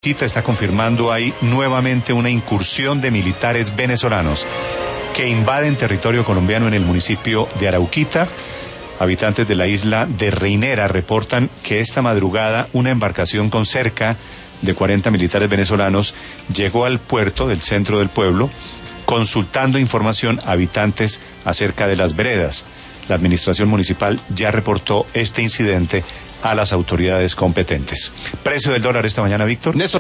Está confirmando ahí nuevamente una incursión de militares venezolanos que invaden territorio colombiano en el municipio de Arauquita. Habitantes de la isla de Reinera reportan que esta madrugada una embarcación con cerca de 40 militares venezolanos llegó al puerto del centro del pueblo, consultando información a habitantes acerca de las veredas. La administración municipal ya reportó este incidente a las autoridades competentes. Precio del dólar esta mañana, Víctor. Néstor.